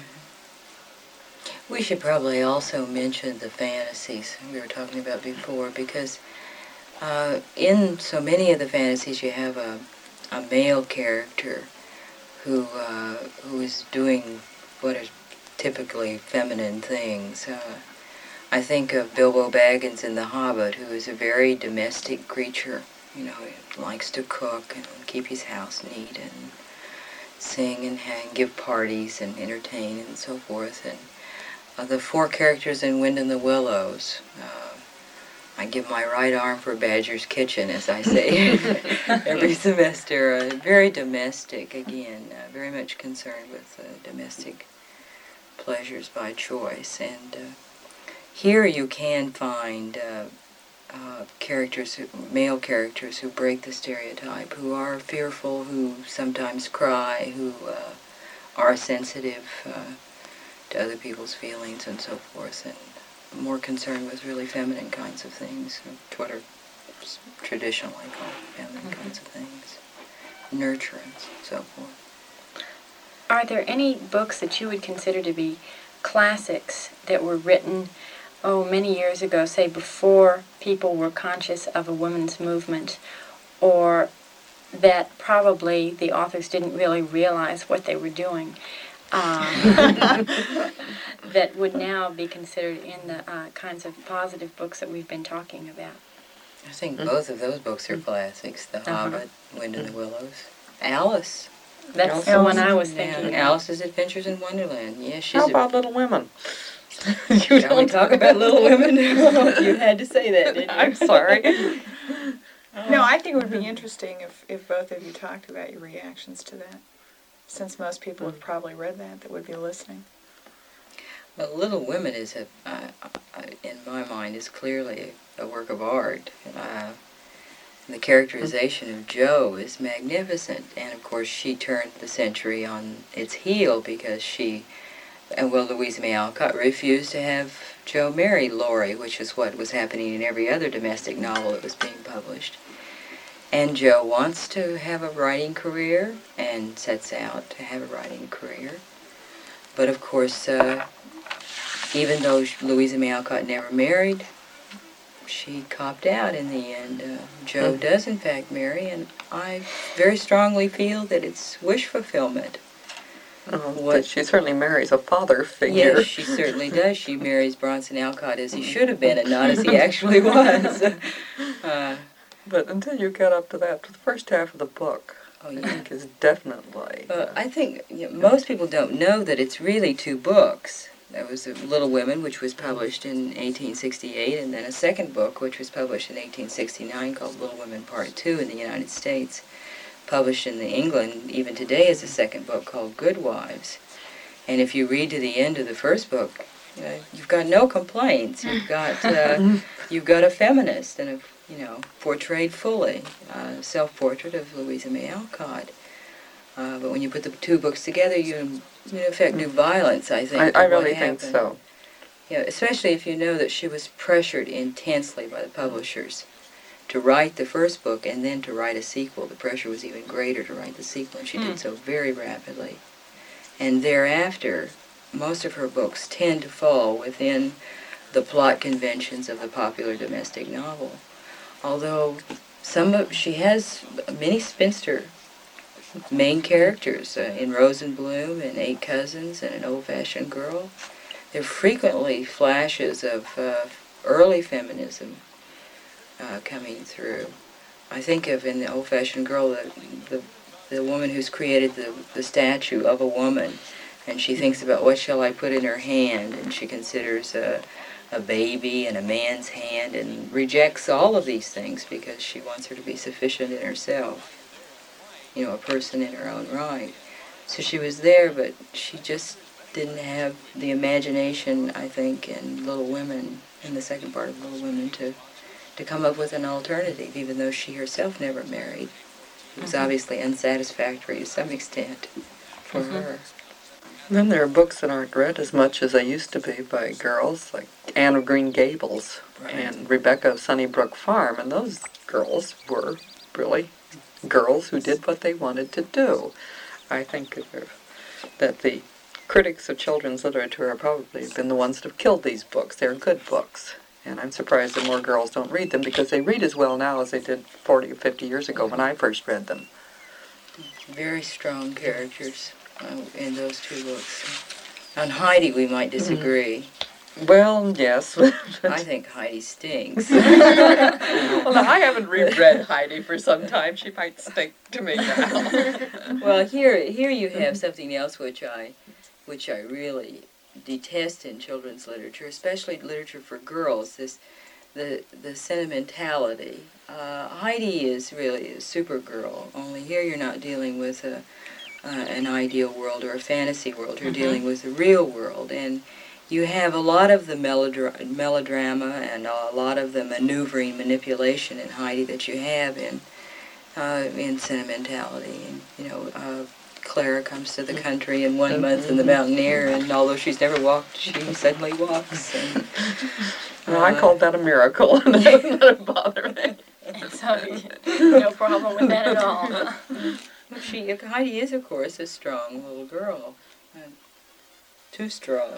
B: Mm-hmm. We should probably also mention the fantasies we were talking about before, because uh, in so many of the fantasies you have a, a male character who uh, who is doing what are typically feminine things. Uh, I think of Bilbo Baggins in The Hobbit, who is a very domestic creature. You know, he likes to cook and keep his house neat and sing and hang, give parties and entertain and so forth. And uh, the four characters in Wind in the Willows, uh, I give my right arm for Badger's Kitchen, as I say every semester. Uh, very domestic, again, uh, very much concerned with uh, domestic pleasures by choice. And uh, here you can find uh, uh, characters, who, male characters who break the stereotype, who are fearful, who sometimes cry, who uh, are sensitive uh, to other people's feelings and so forth, and more concerned with really feminine kinds of things, what are traditionally called feminine mm-hmm. kinds of things, nurture and so forth.
A: Are there any books that you would consider to be classics that were written, oh, many years ago, say before people were conscious of a women's movement, or that probably the authors didn't really realize what they were doing, um, that would now be considered in the uh, kinds of positive books that we've been talking about?
B: I think mm-hmm. both of those books are classics, The uh-huh. Hobbit, Wind in the Willows. Alice.
A: That's
B: Alice.
A: the one I was thinking.
B: Yeah, Alice's Adventures in Wonderland. Yeah, she's
D: How
B: a,
D: about Little Women?
B: you Shall we talk about Little Women? You had to say that, didn't you?
D: I'm sorry.
E: No, I think it would be interesting if, if both of you talked about your reactions to that, since most people have probably read that that would be listening.
B: Well, Little Women is, a, uh, uh, in my mind, is clearly a, a work of art. Uh, the characterization of Jo is magnificent, and of course she turned the century on its heel because she, uh, well, Louisa May Alcott refused to have Jo marry Laurie, which is what was happening in every other domestic novel that was being published. And Jo wants to have a writing career and sets out to have a writing career. But of course, uh, even though Louisa May Alcott never married, she copped out in the end. Uh, Jo mm-hmm. does in fact marry, and I very strongly feel that it's wish fulfillment.
D: Oh, what, she certainly marries a father figure.
B: Yes, she certainly does. She marries Bronson Alcott as he should have been and not as he actually was. Uh,
D: But until you get up to that, the first half of the book, oh, yeah. I think, is definitely...
B: Uh, I think you know, most people don't know that it's really two books. There was Little Women, which was published in eighteen sixty-eight, and then a second book, which was published in eighteen sixty-nine, called Little Women Part Two in the United States, published in England even today as a second book called Good Wives. And if you read to the end of the first book, you know, you've got no complaints. You've got uh, you've got a feminist and a you know, portrayed fully, uh, self-portrait of Louisa May Alcott. Uh, but when you put the two books together, you, you in effect do violence, I think.
D: I, I really think so.
B: Yeah, especially if you know that she was pressured intensely by the publishers to write the first book and then to write a sequel. The pressure was even greater to write the sequel, and she mm. did so very rapidly. And thereafter, most of her books tend to fall within the plot conventions of the popular domestic novel. Although some of she has many spinster main characters uh, in Rose and Bloom and Eight Cousins and An Old-Fashioned Girl. There are frequently flashes of uh, early feminism uh, coming through. I think of in The Old-Fashioned Girl the, the the woman who's created the the statue of a woman, and she thinks about what shall I put in her hand, and she considers a. Uh, a baby and a man's hand, and rejects all of these things because she wants her to be sufficient in herself, you know, a person in her own right. So she was there, but she just didn't have the imagination, I think, in Little Women, in the second part of Little Women, to, to come up with an alternative, even though she herself never married. It was mm-hmm. obviously unsatisfactory to some extent for mm-hmm. her.
D: Then there are books that aren't read as much as they used to be by girls, like Anne of Green Gables right. and Rebecca of Sunnybrook Farm, and those girls were really girls who did what they wanted to do. I think that the critics of children's literature have probably been the ones that have killed these books. They're good books, and I'm surprised that more girls don't read them, because they read as well now as they did forty or fifty years ago when I first read them.
B: Very strong characters uh, in those two books. On Heidi, we might disagree.
D: Mm-hmm. Well, yes.
B: I think Heidi stinks.
D: Well, now, I haven't reread Heidi for some time. She might stink to me now.
B: Well, here, here you have something else which I, which I really detest in children's literature, especially literature for girls. This, the the sentimentality. Uh, Heidi is really a Supergirl. Only here you're not dealing with a uh, an ideal world or a fantasy world. You're mm-hmm. dealing with the real world, and you have a lot of the melodra- melodrama and a lot of the maneuvering, manipulation in Heidi that you have in uh, in sentimentality. And you know, uh, Clara comes to the country in one month in The Mountaineer, and although she's never walked, she suddenly walks. And,
D: well, I called that a miracle. That doesn't bother me.
A: So, no problem with that at all.
B: Well, she, Heidi is, of course, a strong little girl. Uh, too strong.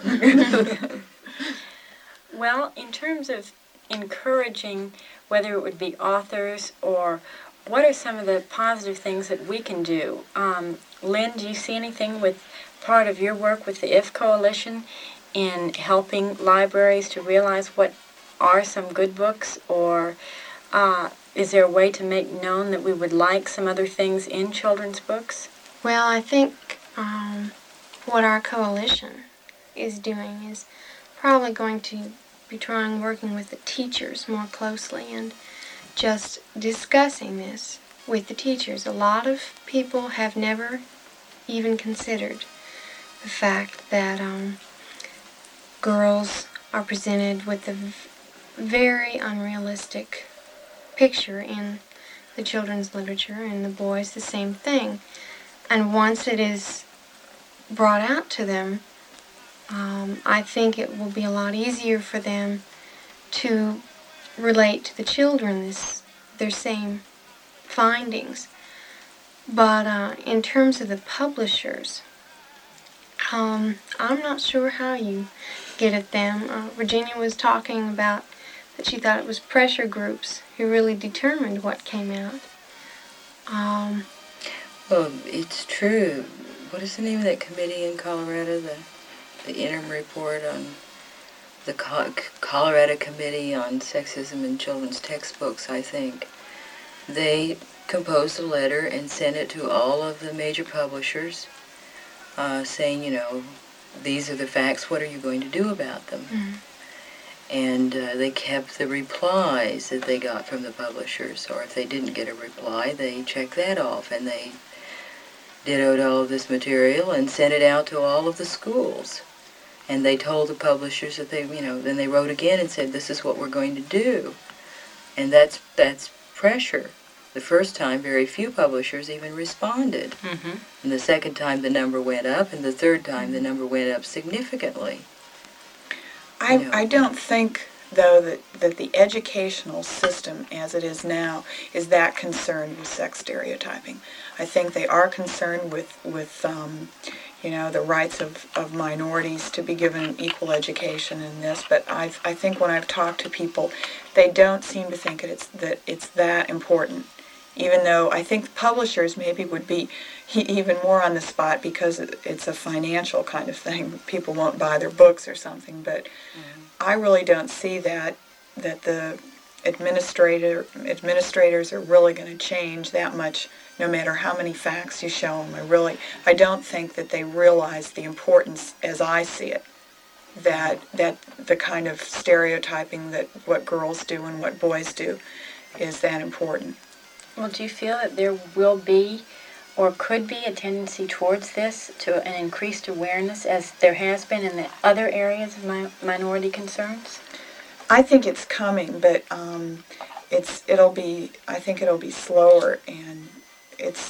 A: Well, in terms of encouraging, whether it would be authors or what are some of the positive things that we can do? Um, Lynn, do you see anything with part of your work with the I F Coalition in helping libraries to realize what are some good books, or uh, is there a way to make known that we would like some other things in children's books?
C: Well, I think um, what our coalition is doing is probably going to be trying working with the teachers more closely and just discussing this with the teachers. A lot of people have never even considered the fact that um, girls are presented with a v- very unrealistic picture in the children's literature, and the boys the same thing. And once it is brought out to them, um, I think it will be a lot easier for them to relate to the children this, their same findings. But uh, in terms of the publishers, um, I'm not sure how you get at them. Uh, Virginia was talking about that she thought it was pressure groups who really determined what came out. Um,
B: well, it's true. What is the name of that committee in Colorado? The the interim report on the Co- Colorado Committee on Sexism in Children's Textbooks, I think. They composed a letter and sent it to all of the major publishers uh, saying, you know, these are the facts, what are you going to do about them? Mm-hmm. And uh, they kept the replies that they got from the publishers, or if they didn't get a reply, they checked that off, and they dittoed all of this material and sent it out to all of the schools. And they told the publishers that they, you know, then they wrote again and said, this is what we're going to do. And that's that's pressure. The first time, very few publishers even responded. Mm-hmm. And the second time, the number went up, and the third time, the number went up significantly.
E: I,
B: You know.
E: I don't think, though, that, that the educational system as it is now is that concerned with sex stereotyping. I think they are concerned with, with um, you know, the rights of, of minorities to be given equal education in this, but I I think when I've talked to people, they don't seem to think that it's, that it's that important, even though I think publishers maybe would be even more on the spot because it's a financial kind of thing. People won't buy their books or something, but mm-hmm. I really don't see that that the administrator administrators are really going to change that much, no matter how many facts you show them. I really, I don't think that they realize the importance, as I see it, that that the kind of stereotyping that what girls do and what boys do is that important.
A: Well, do you feel that there will be or could be a tendency towards this, to an increased awareness, as there has been in the other areas of mi- minority concerns?
E: I think it's coming, but um, it's it'll be. I think it'll be slower, and it's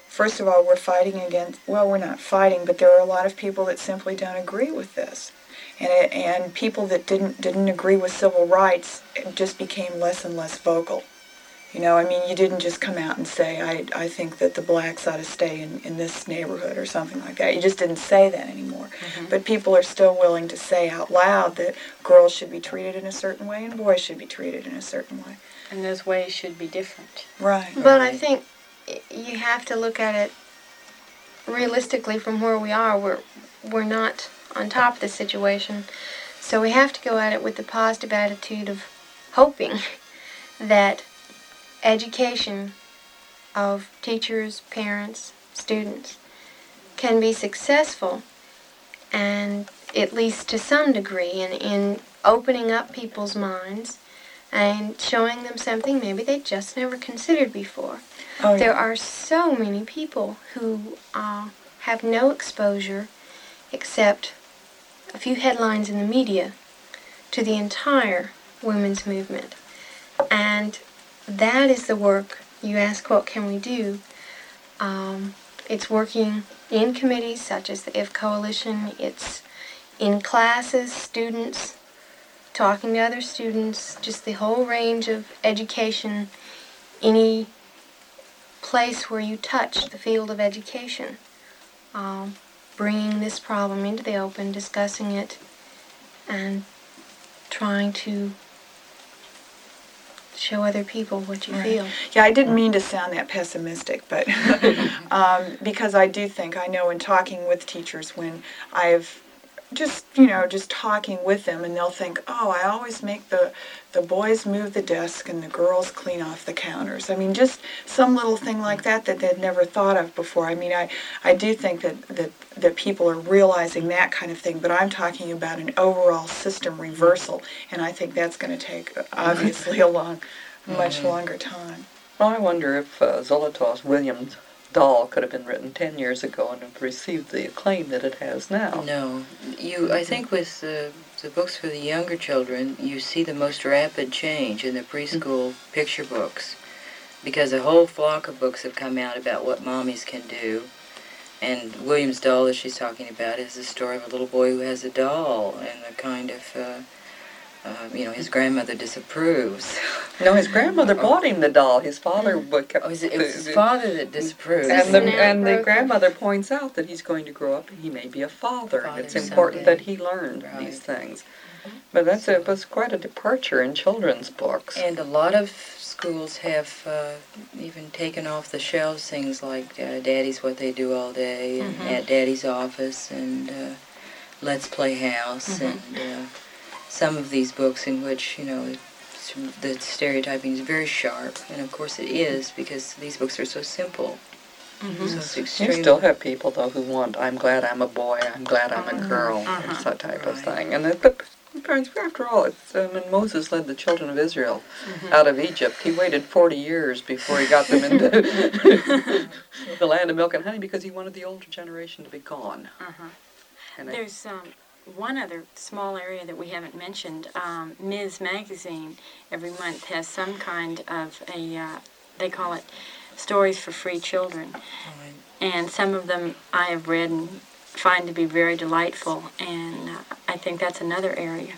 E: first of all, we're fighting against, well, we're not fighting, but there are a lot of people that simply don't agree with this. And, it, and people that didn't didn't agree with civil rights just became less and less vocal. You know, I mean, you didn't just come out and say, I, I think that the blacks ought to stay in, in this neighborhood or something like that. You just didn't say that anymore. Mm-hmm. But people are still willing to say out loud that girls should be treated in a certain way and boys should be treated in a certain way.
A: And those ways should be different.
E: Right.
C: But I think you have to look at it realistically from where we are. We're, we're not on top of the situation. So we have to go at it with the positive attitude of hoping that education of teachers, parents, students can be successful, and at least to some degree, in, in opening up people's minds and showing them something maybe they just never considered before. Oh, yeah. There are so many people who uh, have no exposure except a few headlines in the media to the entire women's movement. And that is the work. You ask, what can we do? Um, it's working in committees such as the I F Coalition. It's in classes, students, talking to other students, just the whole range of education, any place where you touch the field of education. Um, bringing this problem into the open, discussing it, and trying to show other people what you
E: right.
C: feel.
E: Yeah, I didn't mean to sound that pessimistic, but um, because I do think, I know in talking with teachers when I've just, you know, just talking with them, and they'll think, oh, I always make the, the boys move the desk and the girls clean off the counters. I mean, just some little thing like that that they'd never thought of before. I mean, I, I do think that, that, that people are realizing that kind of thing, but I'm talking about an overall system reversal, and I think that's going to take, obviously, a long, much longer time.
D: Well, I wonder if uh, Zolotow Williams' doll could have been written ten years ago and have received the acclaim that it has now.
B: No. You, I think with the, the books for the younger children, you see the most rapid change in the preschool mm-hmm. picture books, because a whole flock of books have come out about what mommies can do. And Williams' doll that she's talking about is the story of a little boy who has a doll, and the kind of, uh, uh, you know, his grandmother disapproves.
D: No, his grandmother bought him the doll. His father would kept.
B: Oh, it was his father that disapproves.
D: And the and the grandmother points out that he's going to grow up and he may be a father, father and it's important someday. That he learned right. these things. Mm-hmm. But that's a, it was quite a departure in children's books.
B: And a lot of schools have uh, even taken off the shelves things like uh, Daddy's What They Do All Day, and mm-hmm. At Daddy's Office, and uh, Let's Play House, mm-hmm. and uh, some of these books in which, you know, the stereotyping is very sharp, and of course it is, because these books are so simple.
D: Mm-hmm. So it's extreme. You still have people, though, who want, I'm glad I'm a boy, I'm glad I'm a girl, uh-huh. it's that type right. of thing. And it, but parents, after all, it's, um, when Moses led the children of Israel mm-hmm. out of Egypt, he waited forty years before he got them into the land of milk and honey, because he wanted the older generation to be gone.
A: Uh-huh. And There's um, one other small area that we haven't mentioned. Um, Miz Magazine every month has some kind of a, uh, they call it Stories for Free Children. Right. And some of them I have read and find to be very delightful, and uh, I think that's another area.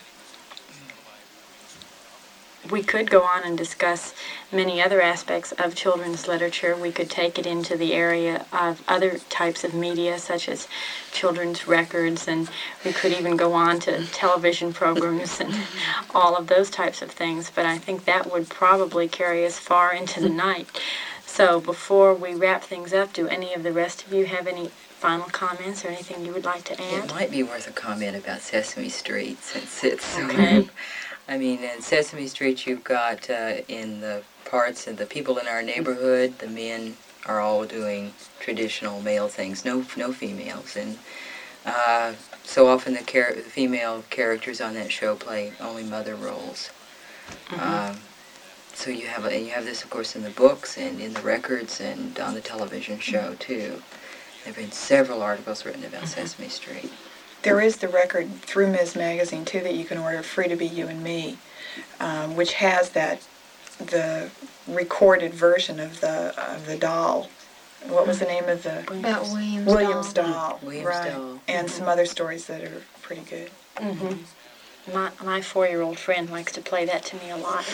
A: We could go on and discuss many other aspects of children's literature. We could take it into the area of other types of media, such as children's records, and we could even go on to television programs and all of those types of things. But I think that would probably carry us far into the night. So before we wrap things up, do any of the rest of you have any final comments or anything you would like to add?
B: It might be worth a comment about Sesame Street, since it's...
A: Okay.
B: I mean, in Sesame Street, you've got uh, in the parts of the people in our neighborhood, the men are all doing traditional male things, no no females. And uh, so often the, char- the female characters on that show play only mother roles. Mm-hmm. Um, so you have, a, and you have this, of course, in the books and in the records and on the television show, too. There have been several articles written about mm-hmm. Sesame Street.
E: There is the record through Miz Magazine, too, that you can order, Free to Be You and Me, um, which has that, the recorded version of the of the doll what was the name of the
C: About Williams,
E: Williams
C: doll.
E: doll,
B: Williams
E: right?
B: doll.
E: And some other stories that are pretty good.
A: Mm-hmm. My, my four-year-old friend likes to play that to me a lot.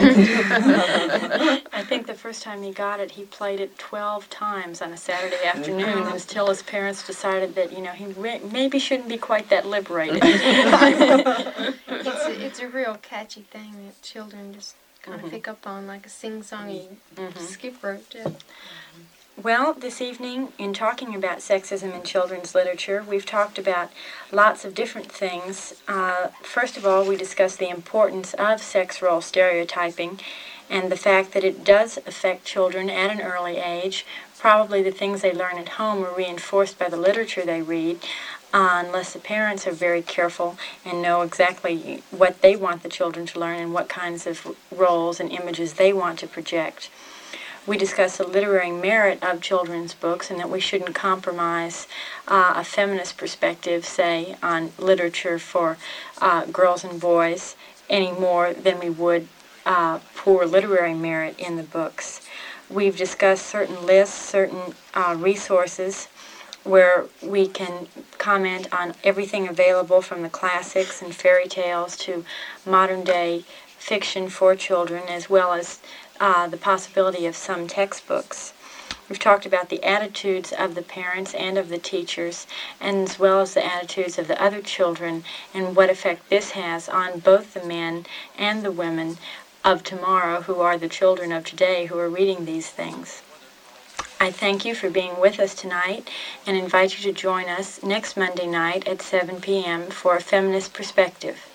A: I think the first time he got it, he played it twelve times on a Saturday afternoon until his parents decided that, you know, he re- maybe shouldn't be quite that liberated.
C: It's a, it's a real catchy thing that children just kind of
A: Mhm.
C: pick up on, like a sing-songy
A: Mhm.
C: skip rope too.
A: Well, this evening, in talking about sexism in children's literature, we've talked about lots of different things. Uh, first of all, we discussed the importance of sex role stereotyping and the fact that it does affect children at an early age. Probably the things they learn at home are reinforced by the literature they read, uh, unless the parents are very careful and know exactly what they want the children to learn and what kinds of roles and images they want to project. We discussed the literary merit of children's books and that we shouldn't compromise uh, a feminist perspective, say, on literature for uh, girls and boys any more than we would uh, poor literary merit in the books. We've discussed certain lists, certain uh, resources where we can comment on everything available from the classics and fairy tales to modern-day fiction for children, as well as Uh, the possibility of some textbooks. We've talked about the attitudes of the parents and of the teachers, and as well as the attitudes of the other children and what effect this has on both the men and the women of tomorrow who are the children of today who are reading these things. I thank you for being with us tonight and invite you to join us next Monday night at seven p.m. for A Feminist Perspective.